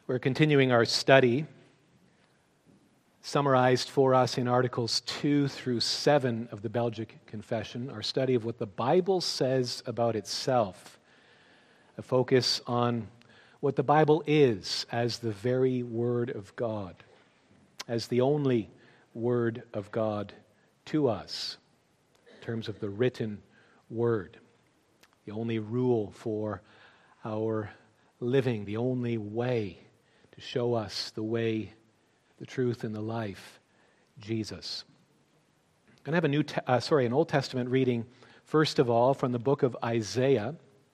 We're continuing our study, summarized for us in Articles 2 through 7 of the Belgic Confession, our study of what the Bible says about itself, a focus on what the Bible is as the very Word of God, as the only Word of God to us, in terms of the written Word, the only rule for our living, the only way to show us the way, the truth, and the life, Jesus. I'm going to have an Old Testament reading, first of all, from the book of Isaiah.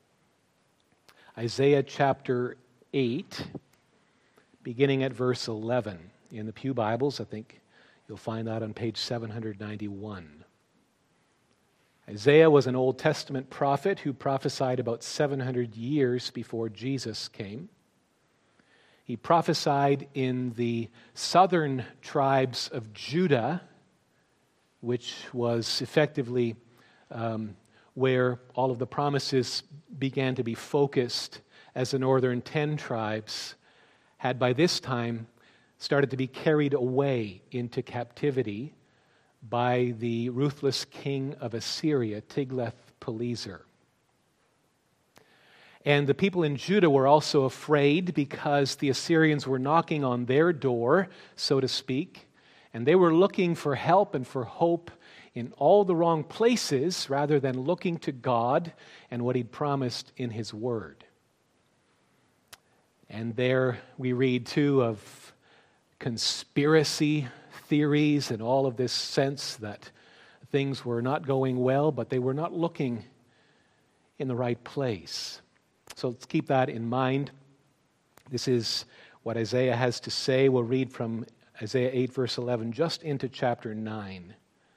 Isaiah chapter 8, beginning at verse 11. In the Pew Bibles, I think you'll find that on page 791. Isaiah was an Old Testament prophet who prophesied about 700 years before Jesus came. He prophesied in the southern tribes of Judah, which was effectively where all of the promises began to be focused, as the northern 10 tribes had by this time started to be carried away into captivity by the ruthless king of Assyria, Tiglath-Pileser. And the people in Judah were also afraid because the Assyrians were knocking on their door, so to speak, and they were looking for help and for hope in all the wrong places rather than looking to God and what He'd promised in His Word. And there we read, too, of conspiracy theories and all of this sense that things were not going well, but they were not looking in the right place. So let's keep that in mind. This is what Isaiah has to say. We'll read from Isaiah 8, verse 11, just into chapter 9.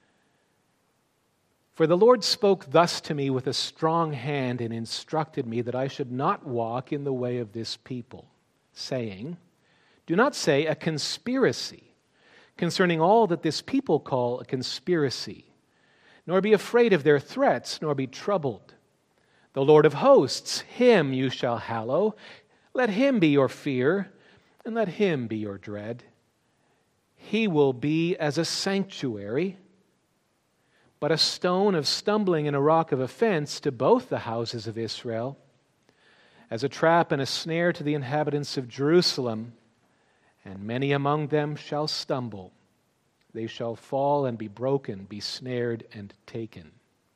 For the Lord spoke thus to me with a strong hand and instructed me that I should not walk in the way of this people, saying, do not say a conspiracy concerning all that this people call a conspiracy, nor be afraid of their threats, nor be troubled. The Lord of hosts, Him you shall hallow. Let Him be your fear, and let Him be your dread. He will be as a sanctuary, but a stone of stumbling and a rock of offense to both the houses of Israel, as a trap and a snare to the inhabitants of Jerusalem, and many among them shall stumble. They shall fall and be broken, be snared and taken.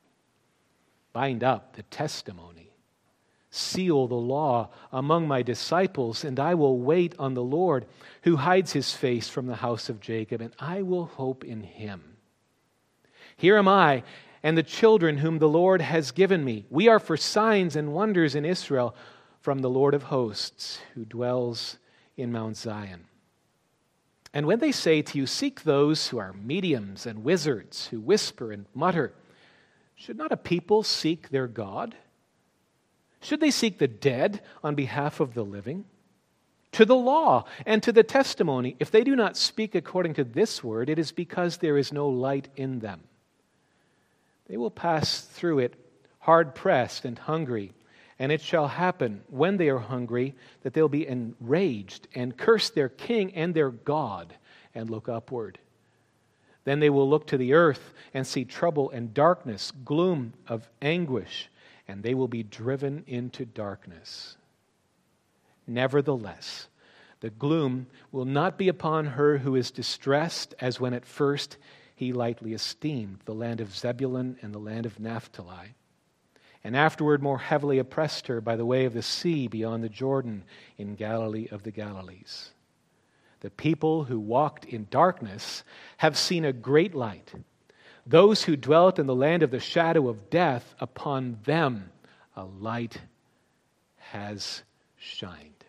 Bind up the testimony. Seal the law among my disciples, and I will wait on the Lord, who hides His face from the house of Jacob, and I will hope in Him. Here am I, and the children whom the Lord has given me. We are for signs and wonders in Israel from the Lord of hosts, who dwells in Mount Zion. And when they say to you, seek those who are mediums and wizards, who whisper and mutter, should not a people seek their God? Should they seek the dead on behalf of the living? To the law and to the testimony, if they do not speak according to this word, it is because there is no light in them. They will pass through it hard-pressed and hungry, and it shall happen when they are hungry that they'll be enraged and curse their king and their God and look upward. Then they will look to the earth and see trouble and darkness, gloom of anguish, and they will be driven into darkness. Nevertheless, the gloom will not be upon her who is distressed, as when at first he lightly esteemed the land of Zebulun and the land of Naphtali, and afterward more heavily oppressed her by the way of the sea beyond the Jordan in Galilee of the Galilees. The people who walked in darkness have seen a great light. Those who dwelt in the land of the shadow of death, upon them a light has shined.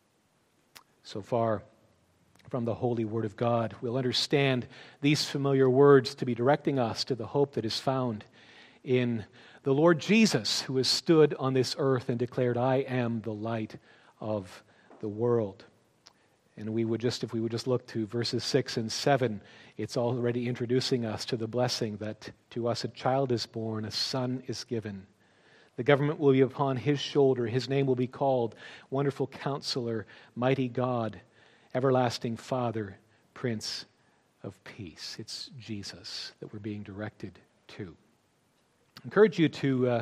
So far from the holy word of God, we'll understand these familiar words to be directing us to the hope that is found in the Lord Jesus, who has stood on this earth and declared, I am the light of the world. And if we would just look to verses 6 and 7, it's already introducing us to the blessing that to us a child is born, a son is given. The government will be upon his shoulder. His name will be called Wonderful Counselor, Mighty God, Everlasting Father, Prince of Peace. It's Jesus that we're being directed to. I encourage you to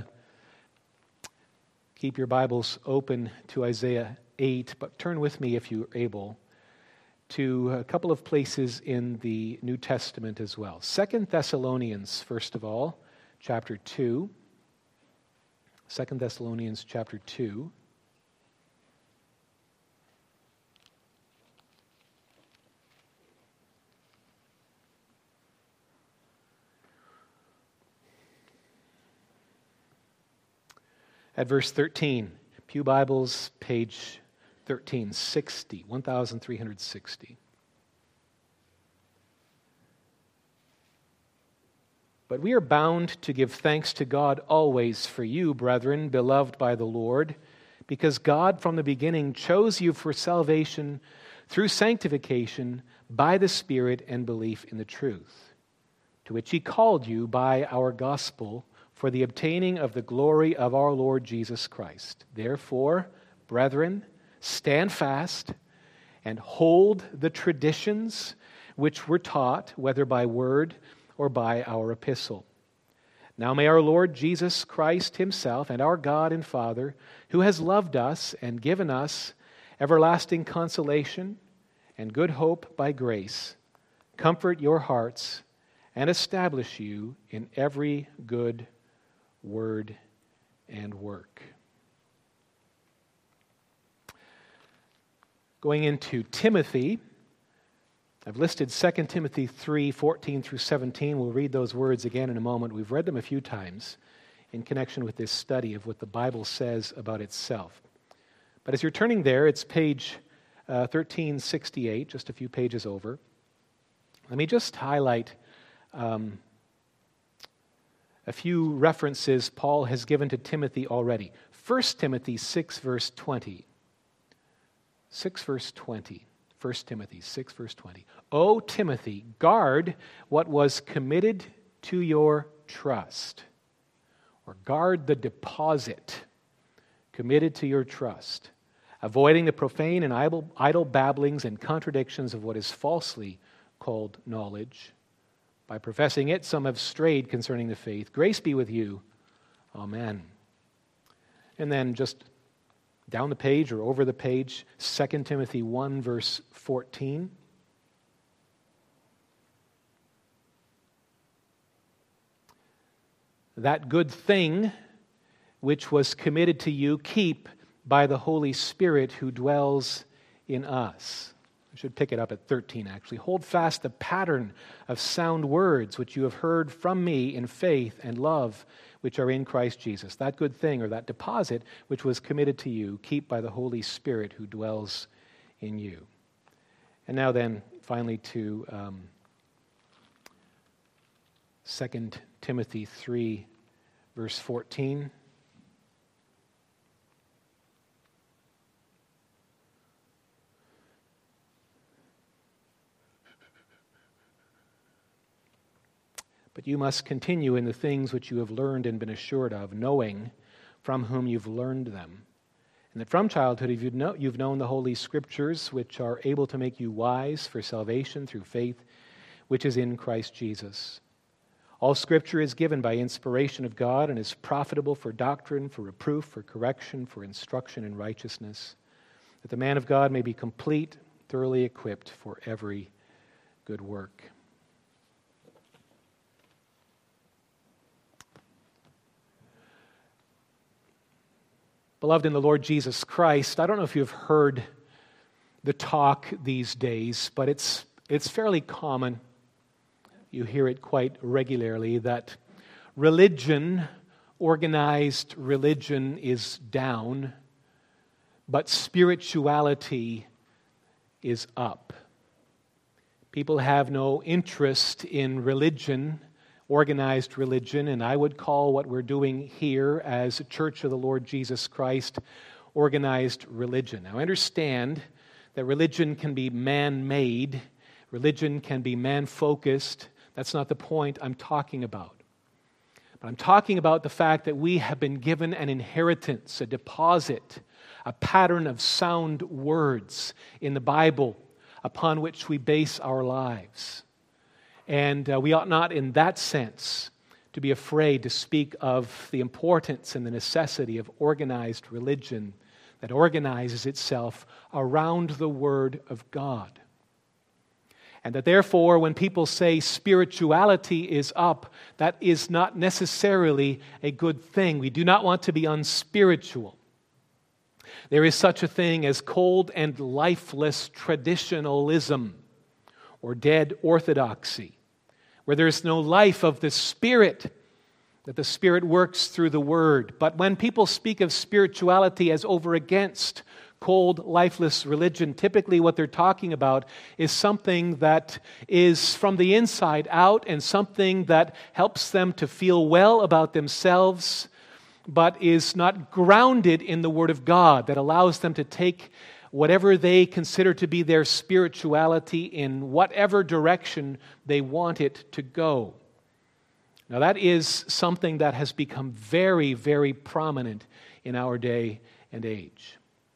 keep your Bibles open to Isaiah 8, but turn with me, if you're able, to a couple of places in the New Testament as well. 2 Thessalonians, first of all, chapter 2. 2 Thessalonians chapter 2. At verse 13, Pew Bibles, page 1360, 1360. But we are bound to give thanks to God always for you, brethren, beloved by the Lord, because God from the beginning chose you for salvation through sanctification by the Spirit and belief in the truth, to which He called you by our gospel for the obtaining of the glory of our Lord Jesus Christ. Therefore, brethren, stand fast and hold the traditions which were taught, whether by word or by our epistle. Now may our Lord Jesus Christ Himself and our God and Father, who has loved us and given us everlasting consolation and good hope by grace, comfort your hearts and establish you in every good word and work. Going into Timothy, I've listed 2 Timothy 3, 14 through 17. We'll read those words again in a moment. We've read them a few times in connection with this study of what the Bible says about itself. But as you're turning there, it's page 1368, just a few pages over. Let me just highlight a few references Paul has given to Timothy already. 1 Timothy 6, verse 20. 6, verse 20. 1 Timothy 6, verse 20. O Timothy, guard what was committed to your trust. Or guard the deposit committed to your trust, avoiding the profane and idle babblings and contradictions of what is falsely called knowledge. By professing it, some have strayed concerning the faith. Grace be with you. Amen. And then just down the page or over the page, 2 Timothy 1, verse 14. That good thing which was committed to you, keep by the Holy Spirit who dwells in us. I should pick it up at 13, actually. Hold fast the pattern of sound words which you have heard from me in faith and love which are in Christ Jesus. That good thing or that deposit which was committed to you, keep by the Holy Spirit who dwells in you. And now then, finally to 2 Timothy 3, verse 14. But you must continue in the things which you have learned and been assured of, knowing from whom you've learned them. And that from childhood you've known the Holy Scriptures, which are able to make you wise for salvation through faith, which is in Christ Jesus. All Scripture is given by inspiration of God and is profitable for doctrine, for reproof, for correction, for instruction in righteousness, that the man of God may be complete, thoroughly equipped for every good work. Beloved in the Lord Jesus Christ, I don't know if you've heard the talk these days, but it's fairly common. You hear it quite regularly that religion, organized religion, is down, but spirituality is up. People have no interest in religion, organized religion, and I would call what we're doing here as a Church of the Lord Jesus Christ organized religion. Now, I understand that religion can be man-made, religion can be man-focused. That's not the point I'm talking about. But I'm talking about the fact that we have been given an inheritance, a deposit, a pattern of sound words in the Bible upon which we base our lives. And we ought not, in that sense, to be afraid to speak of the importance and the necessity of organized religion that organizes itself around the Word of God. And that therefore, when people say spirituality is up, that is not necessarily a good thing. We do not want to be unspiritual. There is such a thing as cold and lifeless traditionalism or dead orthodoxy, where there is no life of the Spirit, that the Spirit works through the Word. But when people speak of spirituality as over against cold, lifeless religion, typically what they're talking about is something that is from the inside out and something that helps them to feel well about themselves, but is not grounded in the Word of God, that allows them to take whatever they consider to be their spirituality in whatever direction they want it to go. Now that is something that has become very, very prominent in our day and age.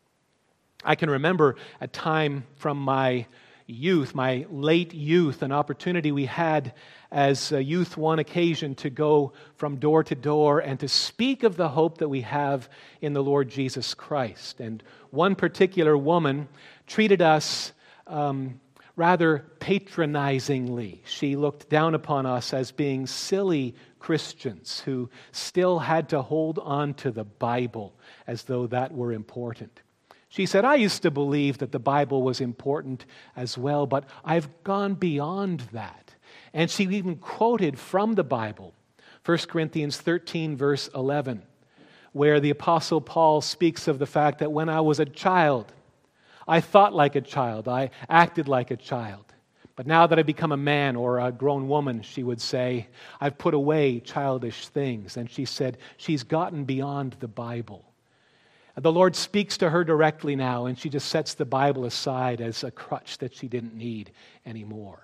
I can remember a time from my youth, my late youth, an opportunity we had as a youth one occasion to go from door to door and to speak of the hope that we have in the Lord Jesus Christ. And one particular woman treated us rather patronizingly. She looked down upon us as being silly Christians who still had to hold on to the Bible as though that were important. She said, I used to believe that the Bible was important as well, but I've gone beyond that. And she even quoted from the Bible, 1 Corinthians 13, verse 11, where the Apostle Paul speaks of the fact that when I was a child, I thought like a child, I acted like a child. But now that I've become a man or a grown woman, she would say, I've put away childish things. And she said, she's gotten beyond the Bible. The Lord speaks to her directly now, and she just sets the Bible aside as a crutch that she didn't need anymore.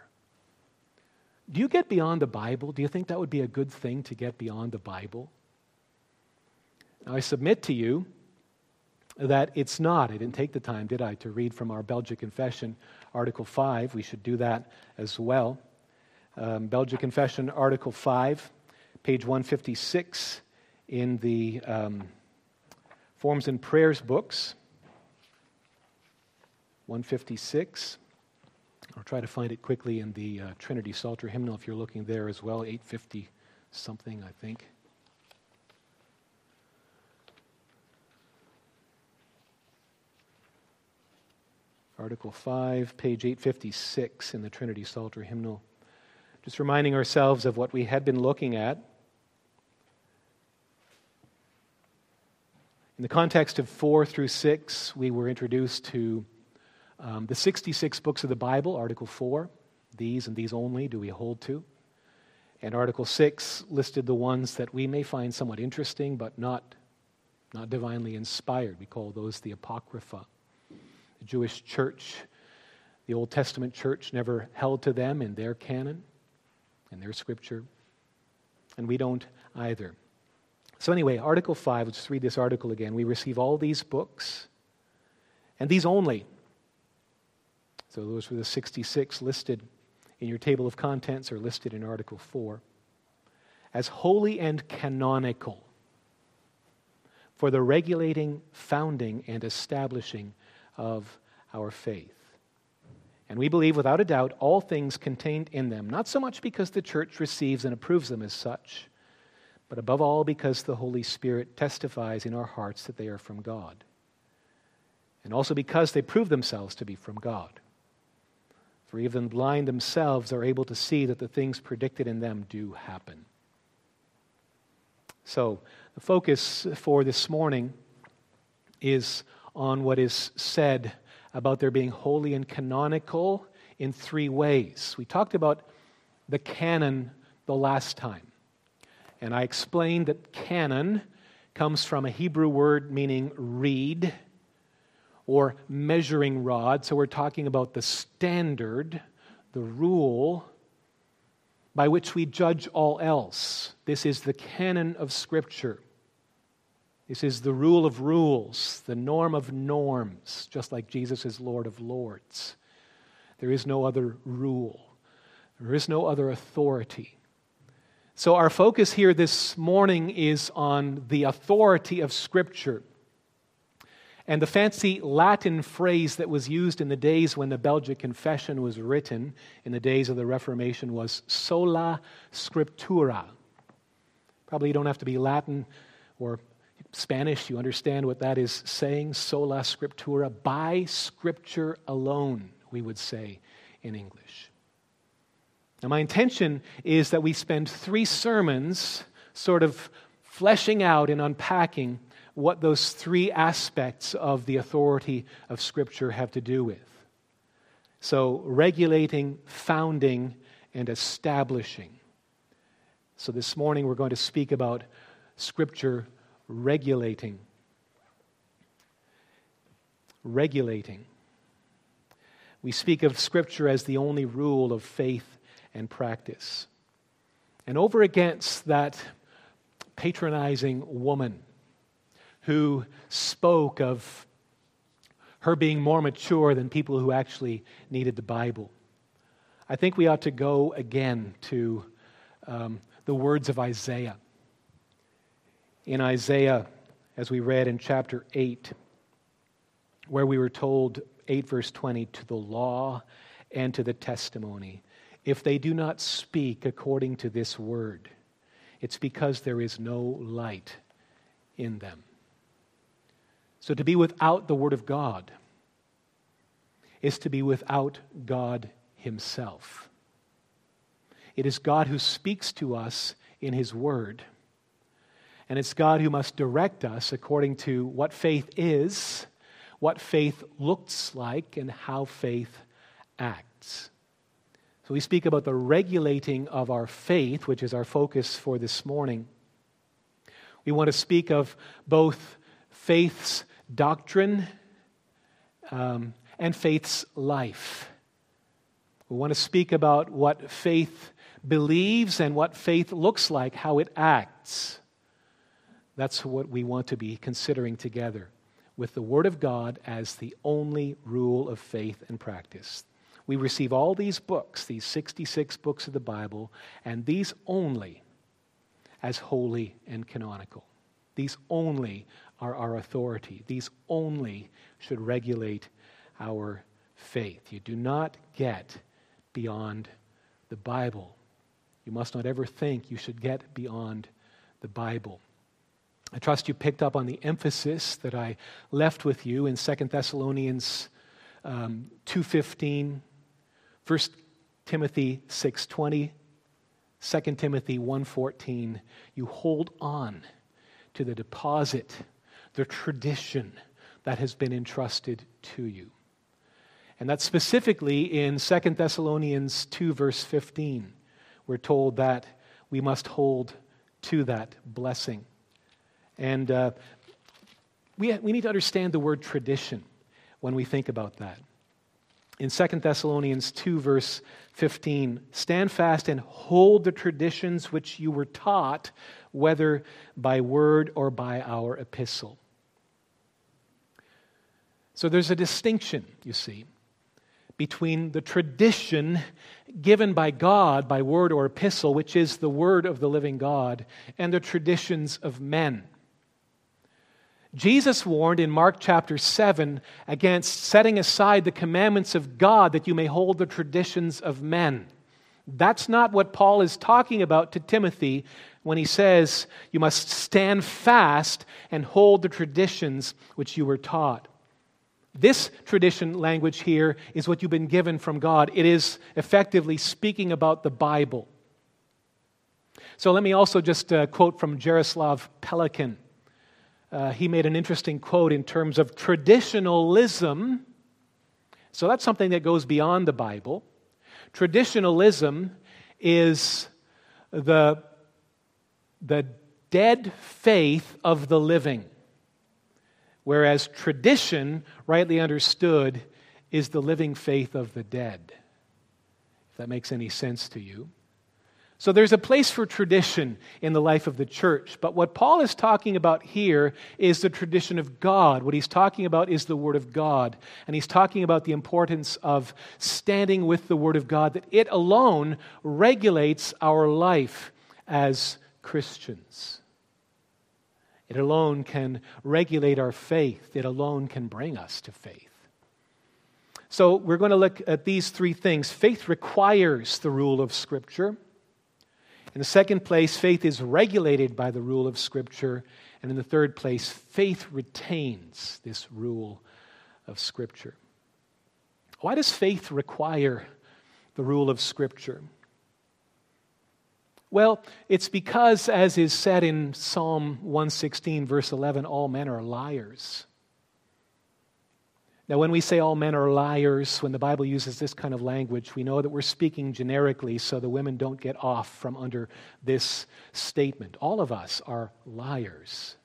Do you get beyond the Bible? Do you think that would be a good thing to get beyond the Bible? Now, I submit to you that it's not. I didn't take the time, did I, to read from our Belgic Confession, Article 5. We should do that as well. Belgic Confession, Article 5, page 156 in the Forms and Prayers books, 156. I'll try to find it quickly in the Trinity Psalter hymnal if you're looking there as well, 850 something, I think. Article 5, page 856 in the Trinity Psalter hymnal. Just reminding ourselves of what we had been looking at. In the context of 4 through 6, we were introduced to the 66 books of the Bible, Article 4. These and these only do we hold to. And Article 6 listed the ones that we may find somewhat interesting, but not divinely inspired. We call those the Apocrypha. The Jewish church, the Old Testament church, never held to them in their canon, in their scripture. And we don't either. So anyway, Article 5, let's just read this article again. We receive all these books, and these only. So those were the 66 listed in your table of contents or listed in Article 4, as holy and canonical for the regulating, founding, and establishing of our faith. And we believe without a doubt all things contained in them, not so much because the church receives and approves them as such, but above all because the Holy Spirit testifies in our hearts that they are from God. And also because they prove themselves to be from God. For even the blind themselves are able to see that the things predicted in them do happen. So, the focus for this morning is on what is said about their being holy and canonical in 3 ways. We talked about the canon the last time. And I explained that canon comes from a Hebrew word meaning reed or measuring rod. So we're talking about the standard, the rule, by which we judge all else. This is the canon of Scripture. This is the rule of rules, the norm of norms, just like Jesus is Lord of Lords. There is no other rule. There is no other authority. So our focus here this morning is on the authority of Scripture. And the fancy Latin phrase that was used in the days when the Belgic Confession was written, in the days of the Reformation, was sola scriptura. Probably you don't have to be Latin or Spanish. You understand what that is saying, sola scriptura. By Scripture alone, we would say in English. Now, my intention is that we spend 3 sermons sort of fleshing out and unpacking what those 3 aspects of the authority of Scripture have to do with. So, regulating, founding, and establishing. So this morning we're going to speak about Scripture regulating. Regulating. We speak of Scripture as the only rule of faith and practice. And over against that patronizing woman who spoke of her being more mature than people who actually needed the Bible, I think we ought to go again to the words of Isaiah. In Isaiah, as we read in chapter 8, where we were told, 8 verse 20, to the law and to the testimony, if they do not speak according to this word, it's because there is no light in them. So to be without the Word of God is to be without God Himself. It is God who speaks to us in His Word, and it's God who must direct us according to what faith is, what faith looks like, and how faith acts. So we speak about the regulating of our faith, which is our focus for this morning. We want to speak of both faith's doctrine and faith's life. We want to speak about what faith believes and what faith looks like, how it acts. That's what we want to be considering together, with the Word of God as the only rule of faith and practice. We receive all these books, these 66 books of the Bible, and these only as holy and canonical. These only are our authority. These only should regulate our faith. You do not get beyond the Bible. You must not ever think you should get beyond the Bible. I trust you picked up on the emphasis that I left with you in 2 Thessalonians 2:15, 1 Timothy 6:20, 2 Timothy 1:14. You hold on to the deposit, the tradition that has been entrusted to you. And that's specifically in 2 Thessalonians 2 verse 15. We're told that we must hold to that blessing. And we need to understand the word tradition when we think about that. In 2 Thessalonians 2 verse 15, stand fast and hold the traditions which you were taught, whether by word or by our epistle. So there's a distinction, you see, between the tradition given by God by word or epistle, which is the word of the living God, and the traditions of men. Jesus warned in Mark chapter 7 against setting aside the commandments of God that you may hold the traditions of men. That's not what Paul is talking about to Timothy when he says you must stand fast and hold the traditions which you were taught. This tradition language here is what you've been given from God. It is effectively speaking about the Bible. So let me also just quote from Jaroslav Pelikan. He made an interesting quote in terms of traditionalism. So that's something that goes beyond the Bible. Traditionalism is the dead faith of the living, whereas tradition, rightly understood, is the living faith of the dead. If that makes any sense to you. So there's a place for tradition in the life of the church. But what Paul is talking about here is the tradition of God. What he's talking about is the Word of God. And he's talking about the importance of standing with the Word of God, that it alone regulates our life as Christians. It alone can regulate our faith. It alone can bring us to faith. So we're going to look at these three things. Faith requires the rule of Scripture. In the second place, faith is regulated by the rule of Scripture. And in the third place, faith retains this rule of Scripture. Why does faith require the rule of Scripture? Well, it's because, as is said in Psalm 116, verse 11, all men are liars. Now, when we say all men are liars, when the Bible uses this kind of language, we know that we're speaking generically so the women don't get off from under this statement. All of us are liars.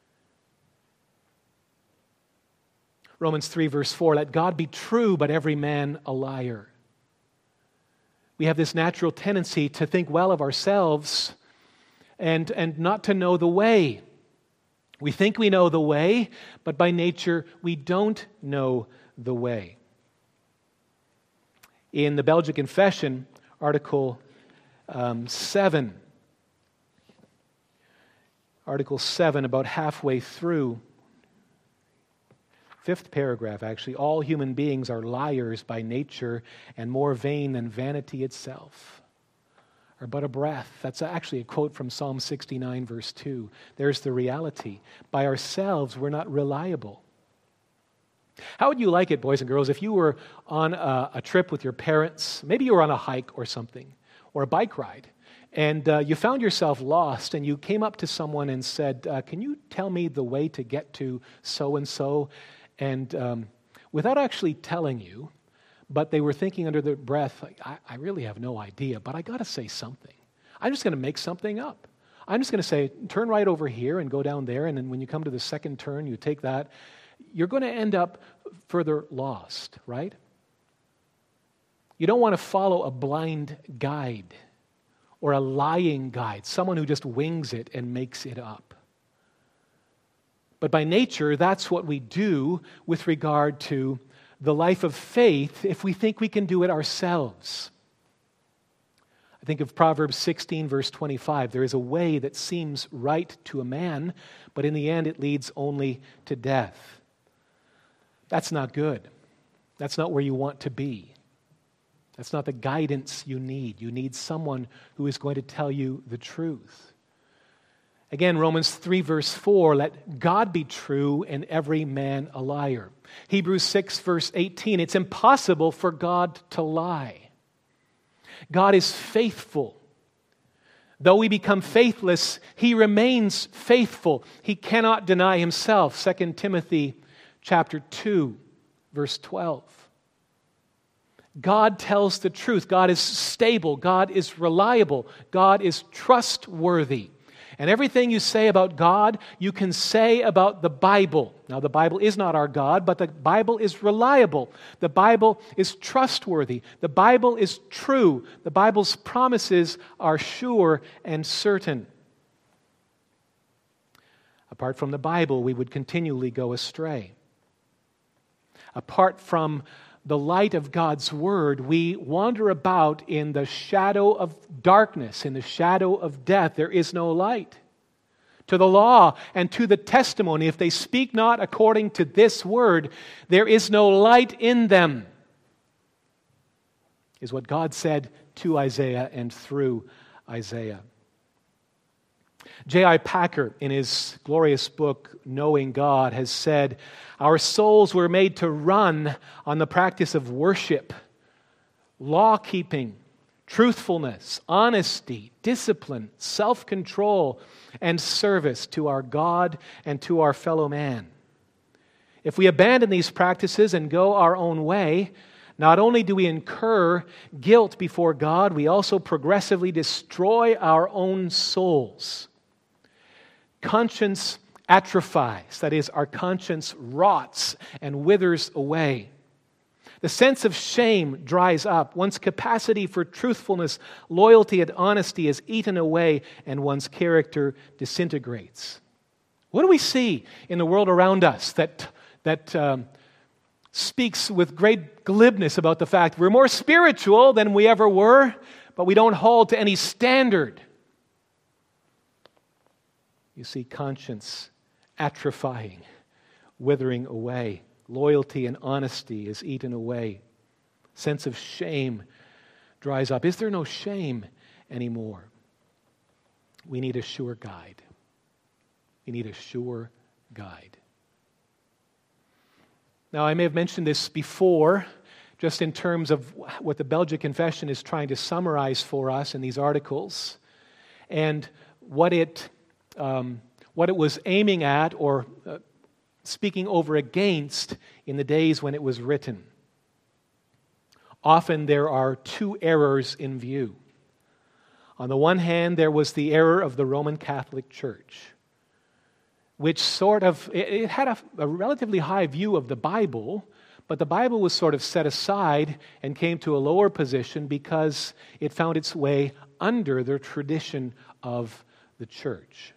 Romans 3, verse 4, let God be true, but every man a liar. We have this natural tendency to think well of ourselves and not to know the way. We think we know the way, but by nature we don't know the way. In the Belgian Confession, Article 7, about halfway through, fifth paragraph actually, all human beings are liars by nature and more vain than vanity itself. Or but a breath. That's actually a quote from Psalm 69, verse 2. There's the reality. By ourselves, we're not reliable. How would you like it, boys and girls, if you were on a trip with your parents, maybe you were on a hike or something, or a bike ride, and you found yourself lost, and you came up to someone and said, can you tell me the way to get to so-and-so? And without actually telling you, but they were thinking under their breath, like, I really have no idea, but I got to say something. I'm just going to make something up. I'm just going to say, turn right over here and go down there, and then when you come to the second turn, you take that. You're going to end up further lost, right? You don't want to follow a blind guide or a lying guide, someone who just wings it and makes it up. But by nature, that's what we do with regard to the life of faith if we think we can do it ourselves. I think of Proverbs 16, verse 25. There is a way that seems right to a man, but in the end it leads only to death. That's not good. That's not where you want to be. That's not the guidance you need. You need someone who is going to tell you the truth. Again, Romans 3, verse 4, let God be true and every man a liar. Hebrews 6, verse 18, it's impossible for God to lie. God is faithful. Though we become faithless, He remains faithful. He cannot deny Himself. 2 Timothy chapter 2, verse 12. God tells the truth. God is stable. God is reliable. God is trustworthy. And everything you say about God, you can say about the Bible. Now, the Bible is not our God, but the Bible is reliable. The Bible is trustworthy. The Bible is true. The Bible's promises are sure and certain. Apart from the Bible, we would continually go astray. Apart from the light of God's Word, we wander about in the shadow of darkness, in the shadow of death. There is no light. To the law and to the testimony, if they speak not according to this Word, there is no light in them, is what God said to Isaiah and through Isaiah. J.I. Packer, in his glorious book, Knowing God, has said, our souls were made to run on the practice of worship, law-keeping, truthfulness, honesty, discipline, self-control, and service to our God and to our fellow man. If we abandon these practices and go our own way, not only do we incur guilt before God, we also progressively destroy our own souls. Conscience atrophies, that is, our conscience rots and withers away. The sense of shame dries up. One's capacity for truthfulness, loyalty, and honesty is eaten away, and one's character disintegrates. What do we see in the world around us that speaks with great glibness about the fact we're more spiritual than we ever were, but we don't hold to any standard? You see conscience atrophying, withering away. Loyalty and honesty is eaten away. Sense of shame dries up. Is there no shame anymore? We need a sure guide. We need a sure guide. Now, I may have mentioned this before, just in terms of what the Belgic Confession is trying to summarize for us in these articles, and what it was aiming at or speaking over against in the days when it was written. Often there are two errors in view. On the one hand, there was the error of the Roman Catholic Church, which it had a relatively high view of the Bible, but the Bible was sort of set aside and came to a lower position because it found its way under the tradition of the church.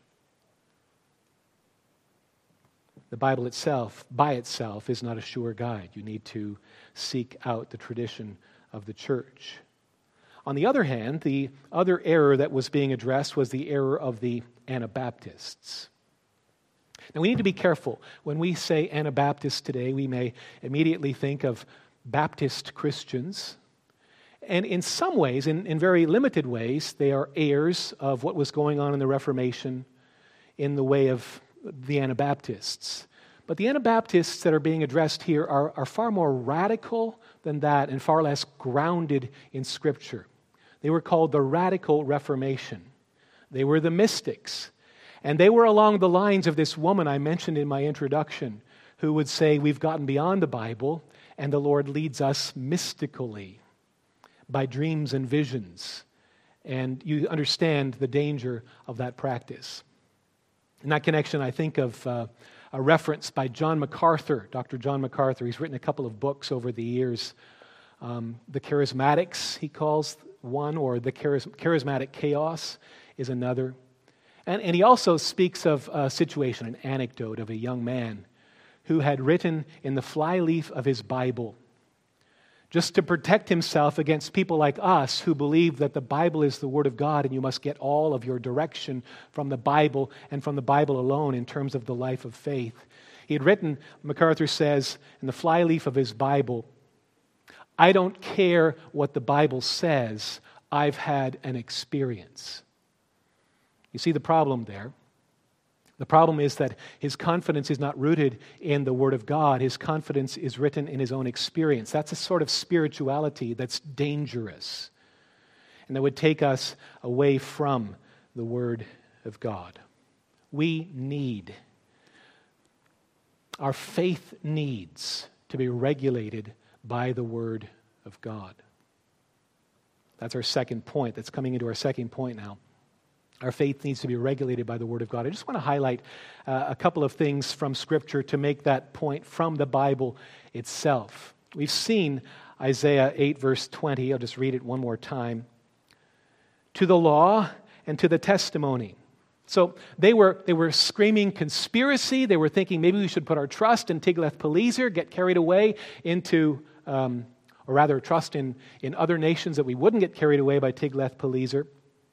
The Bible itself, by itself, is not a sure guide. You need to seek out the tradition of the church. On the other hand, the other error that was being addressed was the error of the Anabaptists. Now, we need to be careful. When we say Anabaptists today, we may immediately think of Baptist Christians. And in some ways, in very limited ways, they are heirs of what was going on in the Reformation in the way of the Anabaptists. But the Anabaptists that are being addressed here are far more radical than that and far less grounded in Scripture. They were called the Radical Reformation. They were the mystics. And they were along the lines of this woman I mentioned in my introduction who would say, we've gotten beyond the Bible and the Lord leads us mystically by dreams and visions. And you understand the danger of that practice. In that connection, I think of a reference by John MacArthur, Dr. John MacArthur. He's written a couple of books over the years. The Charismatics, he calls one, or the Charismatic Chaos is another. And he also speaks of a situation, an anecdote of a young man who had written in the flyleaf of his Bible, just to protect himself against people like us who believe that the Bible is the Word of God and you must get all of your direction from the Bible and from the Bible alone in terms of the life of faith. He had written, MacArthur says, in the flyleaf of his Bible, I don't care what the Bible says, I've had an experience. You see the problem there? The problem is that his confidence is not rooted in the Word of God. His confidence is written in his own experience. That's a sort of spirituality that's dangerous and that would take us away from the Word of God. Our faith needs to be regulated by the Word of God. That's our second point. That's coming into our second point now. Our faith needs to be regulated by the Word of God. I just want to highlight a couple of things from Scripture to make that point from the Bible itself. We've seen Isaiah 8, verse 20. I'll just read it one more time. To the law and to the testimony. So they were screaming conspiracy. They were thinking maybe we should put our trust in Tiglath-Pileser, get carried away into, or rather trust in other nations that we wouldn't get carried away by Tiglath-Pileser.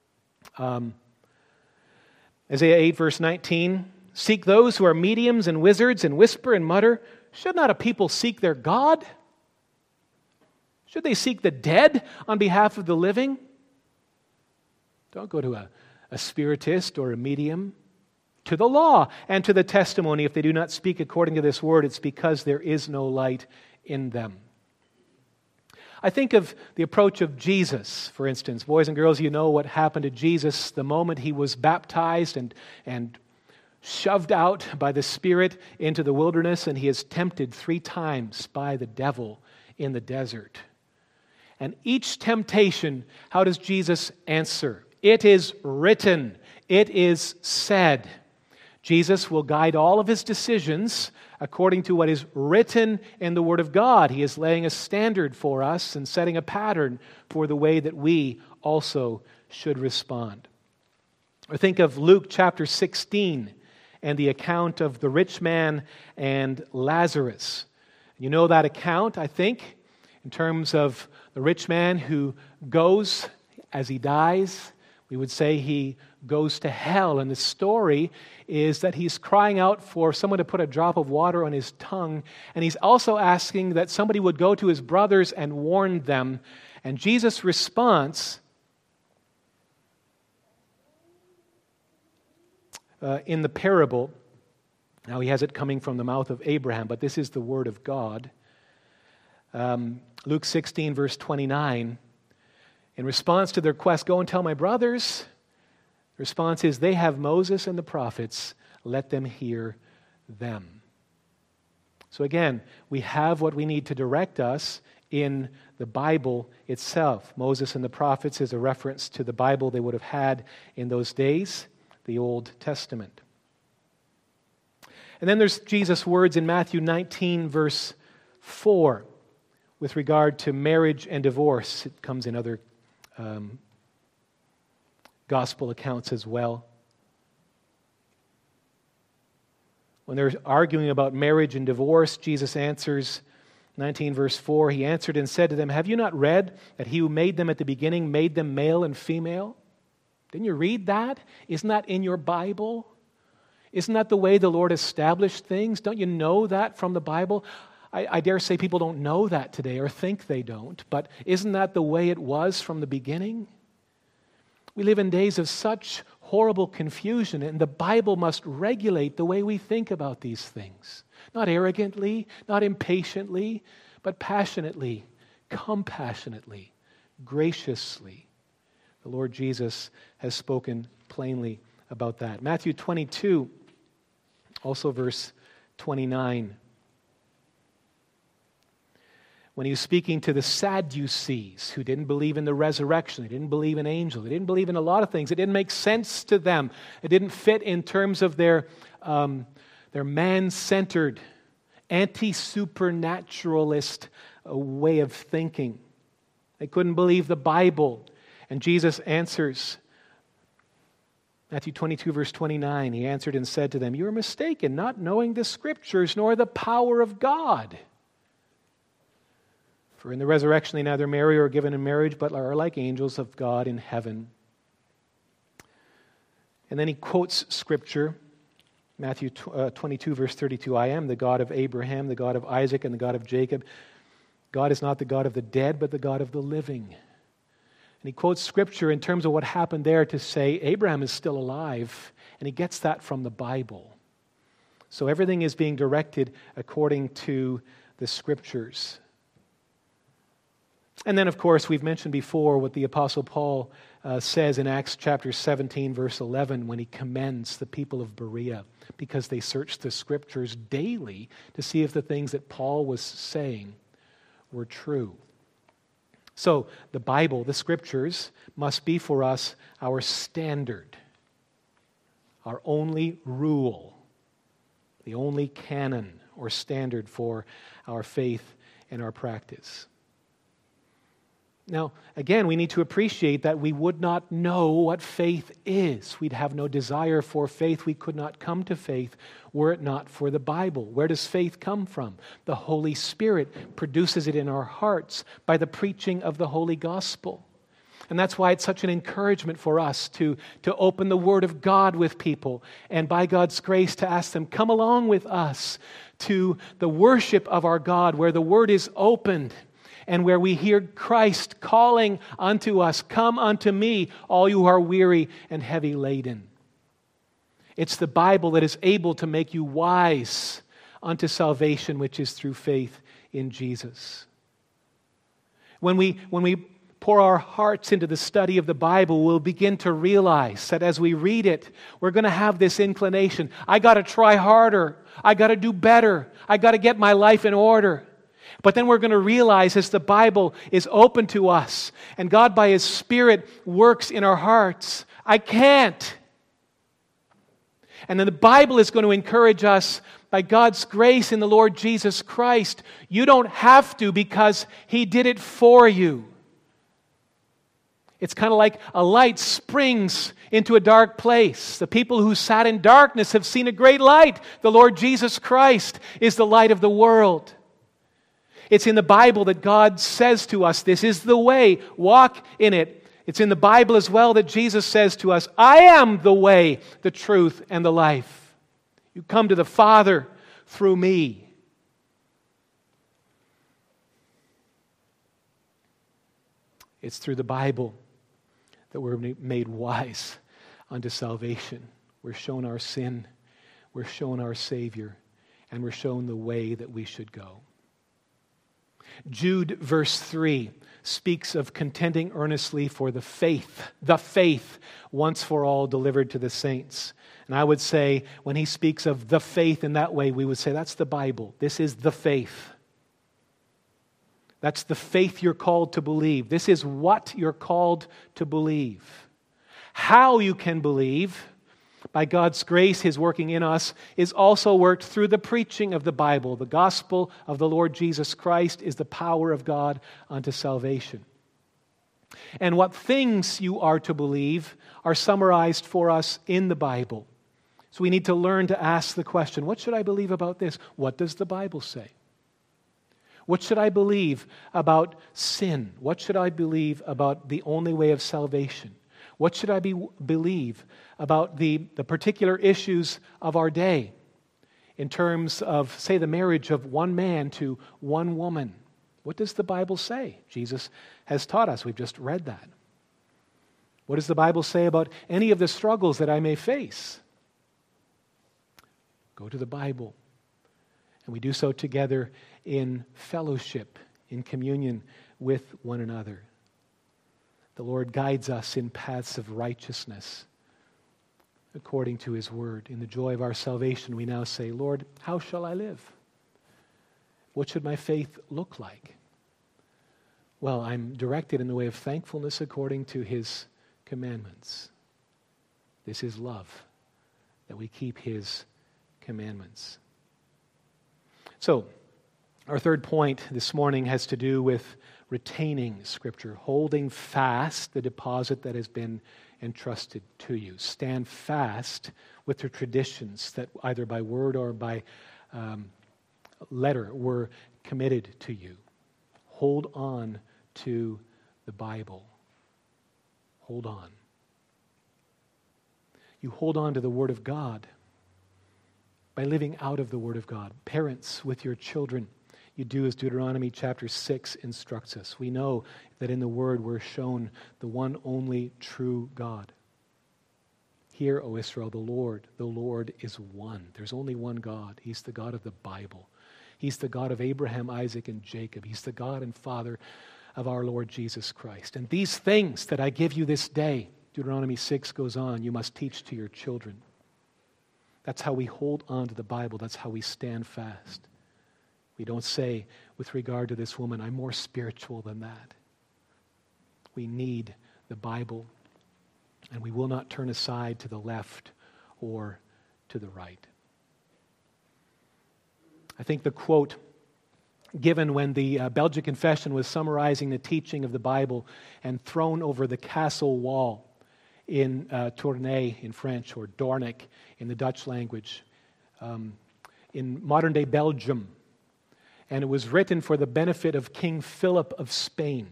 Isaiah 8, verse 19, seek those who are mediums and wizards and whisper and mutter. Should not a people seek their God? Should they seek the dead on behalf of the living? Don't go to a spiritist or a medium. To the law and to the testimony, if they do not speak according to this word, it's because there is no light in them. I think of the approach of Jesus, for instance. Boys and girls, you know what happened to Jesus the moment he was baptized and shoved out by the Spirit into the wilderness, and he is tempted 3 times by the devil in the desert. And each temptation, how does Jesus answer? It is written. It is said. Jesus will guide all of his decisions according to what is written in the Word of God. He is laying a standard for us and setting a pattern for the way that we also should respond. Or think of Luke chapter 16 and the account of the rich man and Lazarus. You know that account, I think, in terms of the rich man who goes as he dies. We would say he goes to hell. And the story is that he's crying out for someone to put a drop of water on his tongue. And he's also asking that somebody would go to his brothers and warn them. And Jesus' response in the parable, now he has it coming from the mouth of Abraham, but this is the word of God. Luke 16, verse 29, in response to their request, go and tell my brothers, the response is, they have Moses and the prophets, let them hear them. So again, we have what we need to direct us in the Bible itself. Moses and the prophets is a reference to the Bible they would have had in those days, the Old Testament. And then there's Jesus' words in Matthew 19, verse 4, with regard to marriage and divorce. It comes in other gospel accounts as well. When they're arguing about marriage and divorce, Jesus answers, 19 verse 4, he answered and said to them, have you not read that he who made them at the beginning made them male and female? Didn't you read that? Isn't that in your Bible? Isn't that the way the Lord established things? Don't you know that from the Bible? I dare say people don't know that today or think they don't, but isn't that the way it was from the beginning? We live in days of such horrible confusion, and the Bible must regulate the way we think about these things. Not arrogantly, not impatiently, but passionately, compassionately, graciously. The Lord Jesus has spoken plainly about that. Matthew 22, also verse 29. When he was speaking to the Sadducees, who didn't believe in the resurrection, they didn't believe in angels, they didn't believe in a lot of things. It didn't make sense to them. It didn't fit in terms of their man-centered, anti-supernaturalist way of thinking. They couldn't believe the Bible. And Jesus answers, Matthew 22, verse 29, he answered and said to them, you are mistaken, not knowing the Scriptures nor the power of God. For in the resurrection they neither marry or are given in marriage, but are like angels of God in heaven. And then he quotes Scripture, Matthew 22, verse 32, I am the God of Abraham, the God of Isaac, and the God of Jacob. God is not the God of the dead, but the God of the living. And he quotes Scripture in terms of what happened there to say Abraham is still alive, and he gets that from the Bible. So everything is being directed according to the Scriptures. And then, of course, we've mentioned before what the Apostle Paul says in Acts chapter 17, verse 11, when he commends the people of Berea because they searched the Scriptures daily to see if the things that Paul was saying were true. So the Bible, the Scriptures, must be for us our standard, our only rule, the only canon or standard for our faith and our practice. Now, again, we need to appreciate that we would not know what faith is. We'd have no desire for faith. We could not come to faith were it not for the Bible. Where does faith come from? The Holy Spirit produces it in our hearts by the preaching of the Holy Gospel. And that's why it's such an encouragement for us to open the Word of God with people and by God's grace to ask them, come along with us to the worship of our God where the Word is opened. And where we hear Christ calling unto us, come unto me, all you who are weary and heavy laden. It's the Bible that is able to make you wise unto salvation, which is through faith in Jesus. When we pour our hearts into the study of the Bible, we'll begin to realize that as we read it, we're going to have this inclination. I got to try harder. I got to do better. I got to get my life in order. But then we're going to realize as the Bible is open to us and God by His Spirit works in our hearts, I can't. And then the Bible is going to encourage us by God's grace in the Lord Jesus Christ. You don't have to because He did it for you. It's kind of like a light springs into a dark place. The people who sat in darkness have seen a great light. The Lord Jesus Christ is the light of the world. It's in the Bible that God says to us, this is the way, walk in it. It's in the Bible as well that Jesus says to us, I am the way, the truth, and the life. You come to the Father through me. It's through the Bible that we're made wise unto salvation. We're shown our sin, we're shown our Savior, and we're shown the way that we should go. Jude, verse 3, speaks of contending earnestly for the faith once for all delivered to the saints. And I would say, when he speaks of the faith in that way, we would say that's the Bible. This is the faith. That's the faith you're called to believe. This is what you're called to believe. How you can believe, by God's grace, His working in us, is also worked through the preaching of the Bible. The gospel of the Lord Jesus Christ is the power of God unto salvation. And what things you are to believe are summarized for us in the Bible. So we need to learn to ask the question, what should I believe about this? What does the Bible say? What should I believe about sin? What should I believe about the only way of salvation? What should I believe about the particular issues of our day in terms of, say, the marriage of one man to one woman? What does the Bible say? Jesus has taught us. We've just read that. What does the Bible say about any of the struggles that I may face? Go to the Bible. And we do so together in fellowship, in communion with one another. The Lord guides us in paths of righteousness according to His word. In the joy of our salvation, we now say, Lord, how shall I live? What should my faith look like? Well, I'm directed in the way of thankfulness according to His commandments. This is love, that we keep His commandments. So, our third point this morning has to do with retaining Scripture, holding fast the deposit that has been entrusted to you. Stand fast with the traditions that either by word or by letter were committed to you. Hold on to the Bible. Hold on. You hold on to the Word of God by living out of the Word of God. Parents, with your children, you do as Deuteronomy chapter 6 instructs us. We know that in the Word we're shown the one only true God. Hear, O Israel, the Lord is one. There's only one God. He's the God of the Bible. He's the God of Abraham, Isaac, and Jacob. He's the God and Father of our Lord Jesus Christ. And these things that I give you this day, Deuteronomy 6 goes on, you must teach to your children. That's how we hold on to the Bible. That's how we stand fast. We don't say, with regard to this woman, I'm more spiritual than that. We need the Bible, and we will not turn aside to the left or to the right. I think the quote given when the Belgic Confession was summarizing the teaching of the Bible and thrown over the castle wall in Tournai in French, or Doornik in the Dutch language, in modern-day Belgium. And it was written for the benefit of King Philip of Spain.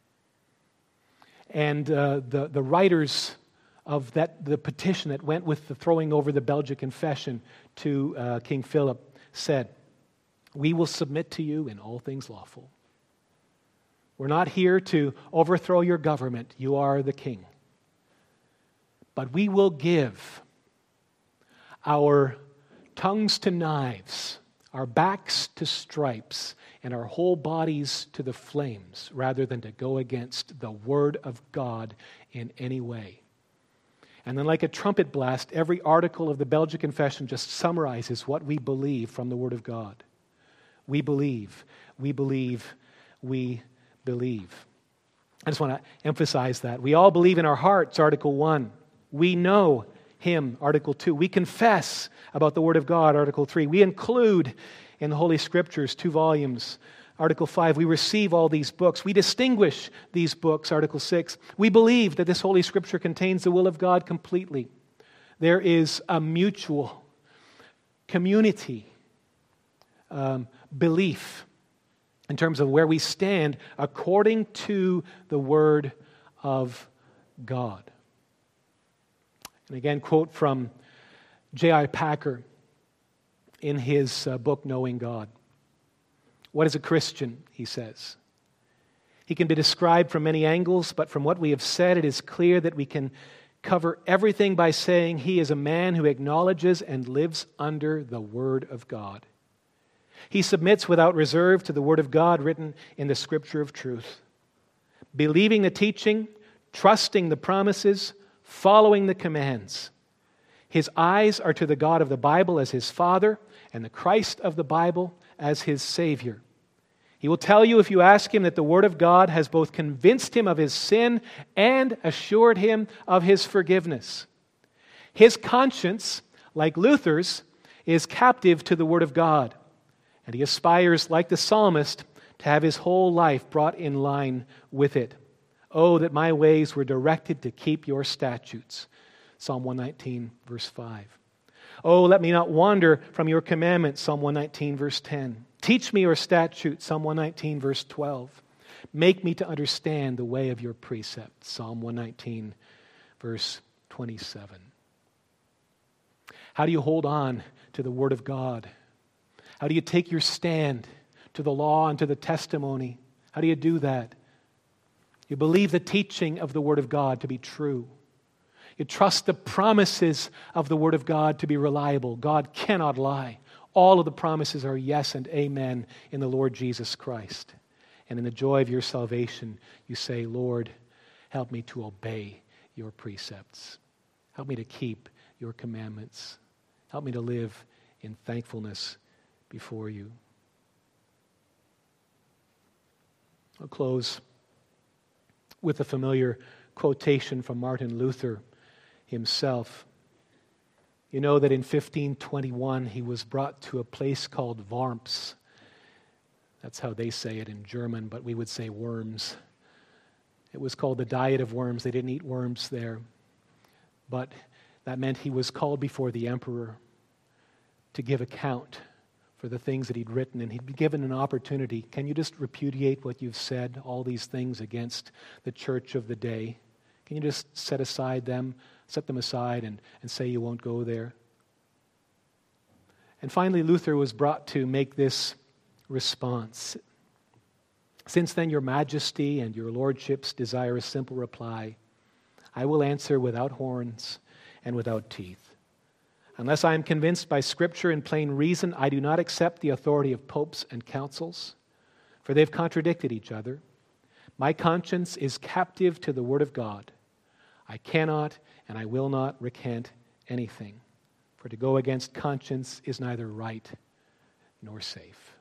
And the writers of the petition that went with the throwing over the Belgic Confession to King Philip said, "We will submit to you in all things lawful. We're not here to overthrow your government. You are the king. But we will give our tongues to knives, our backs to stripes, and our whole bodies to the flames, rather than to go against the Word of God in any way." And then like a trumpet blast, every article of the Belgic Confession just summarizes what we believe from the Word of God. We believe, we believe, we believe. I just want to emphasize that. We all believe in our hearts, Article 1. We know Him, Article 2. We confess about the Word of God, Article 3. We include in the Holy Scriptures 2 volumes, Article 5. We receive all these books. We distinguish these books, Article 6. We believe that this Holy Scripture contains the will of God completely. There is a mutual community belief in terms of where we stand according to the Word of God. And again, quote from J.I. Packer in his book, Knowing God. What is a Christian, he says? He can be described from many angles, but from what we have said, it is clear that we can cover everything by saying he is a man who acknowledges and lives under the Word of God. He submits without reserve to the Word of God written in the Scripture of truth, believing the teaching, trusting the promises, following the commands. His eyes are to the God of the Bible as his Father, and the Christ of the Bible as his Savior. He will tell you if you ask him that the Word of God has both convinced him of his sin and assured him of his forgiveness. His conscience, like Luther's, is captive to the Word of God, and he aspires, like the psalmist, to have his whole life brought in line with it. Oh, that my ways were directed to keep your statutes. Psalm 119, verse 5. Oh, let me not wander from your commandments. Psalm 119, verse 10. Teach me your statutes. Psalm 119, verse 12. Make me to understand the way of your precepts. Psalm 119, verse 27. How do you hold on to the Word of God? How do you take your stand to the law and to the testimony? How do you do that? You believe the teaching of the Word of God to be true. You trust the promises of the Word of God to be reliable. God cannot lie. All of the promises are yes and amen in the Lord Jesus Christ. And in the joy of your salvation, you say, Lord, help me to obey your precepts. Help me to keep your commandments. Help me to live in thankfulness before you. I'll close with a familiar quotation from Martin Luther himself. You know that in 1521 he was brought to a place called Worms. That's how they say it in German, but we would say Worms. It was called the Diet of Worms. They didn't eat worms there. But that meant he was called before the emperor to give account for the things that he'd written, and he'd be given an opportunity. Can you just repudiate what you've said, all these things against the church of the day? Can you just set them aside and say you won't go there? And finally, Luther was brought to make this response. Since then your majesty and your lordships desire a simple reply, I will answer without horns and without teeth. Unless I am convinced by Scripture and plain reason, I do not accept the authority of popes and councils, for they have contradicted each other. My conscience is captive to the Word of God. I cannot and I will not recant anything, for to go against conscience is neither right nor safe.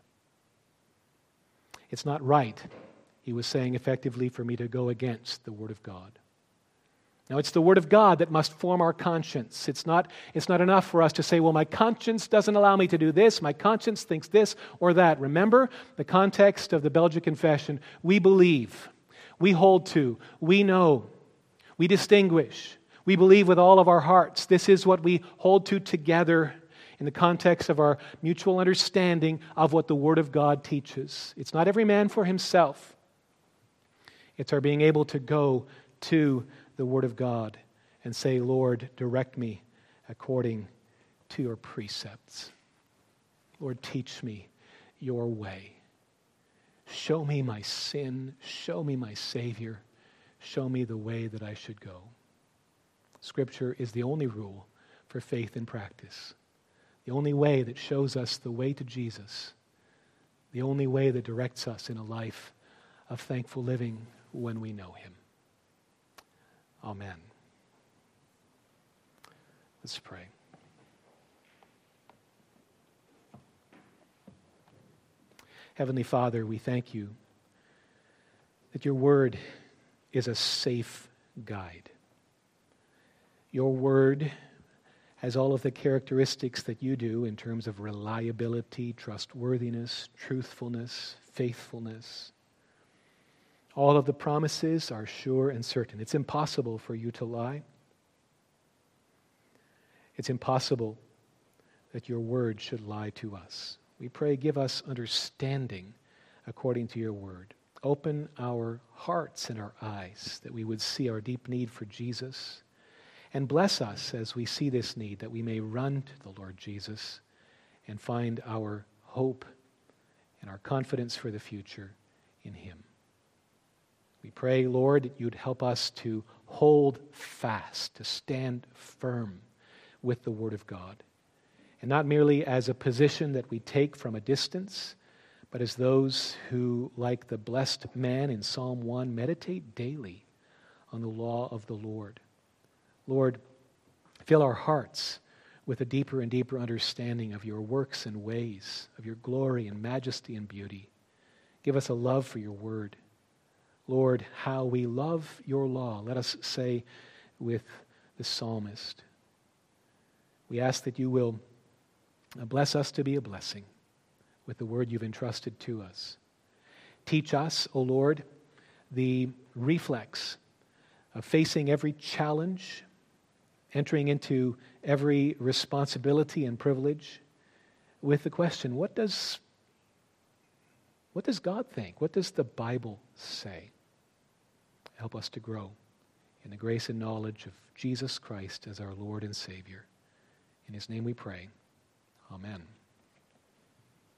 It's not right, he was saying effectively, for me to go against the Word of God. Now, it's the Word of God that must form our conscience. It's not enough for us to say, well, my conscience doesn't allow me to do this, my conscience thinks this or that. Remember the context of the Belgic Confession. We believe, we hold to, we know, we distinguish, we believe with all of our hearts. This is what we hold to together in the context of our mutual understanding of what the Word of God teaches. It's not every man for himself. It's our being able to go to the Word of God and say, Lord, direct me according to your precepts. Lord, teach me your way. Show me my sin. Show me my Savior. Show me the way that I should go. Scripture is the only rule for faith and practice. The only way that shows us the way to Jesus. The only way that directs us in a life of thankful living when we know Him. Amen. Let's pray. Heavenly Father, we thank you that your word is a safe guide. Your word has all of the characteristics that you do in terms of reliability, trustworthiness, truthfulness, faithfulness. All of the promises are sure and certain. It's impossible for you to lie. It's impossible that your word should lie to us. We pray, give us understanding according to your word. Open our hearts and our eyes that we would see our deep need for Jesus. And bless us as we see this need, that we may run to the Lord Jesus and find our hope and our confidence for the future in him. We pray, Lord, that you'd help us to hold fast, to stand firm with the Word of God. And not merely as a position that we take from a distance, but as those who, like the blessed man in Psalm 1, meditate daily on the law of the Lord. Lord, fill our hearts with a deeper and deeper understanding of your works and ways, of your glory and majesty and beauty. Give us a love for your word. Lord, how we love your law. Let us say with the psalmist. We ask that you will bless us to be a blessing with the word you've entrusted to us. Teach us, O Lord, the reflex of facing every challenge, entering into every responsibility and privilege with the question, what does God think? What does the Bible say? Help us to grow in the grace and knowledge of Jesus Christ as our Lord and Savior. In his name we pray. Amen.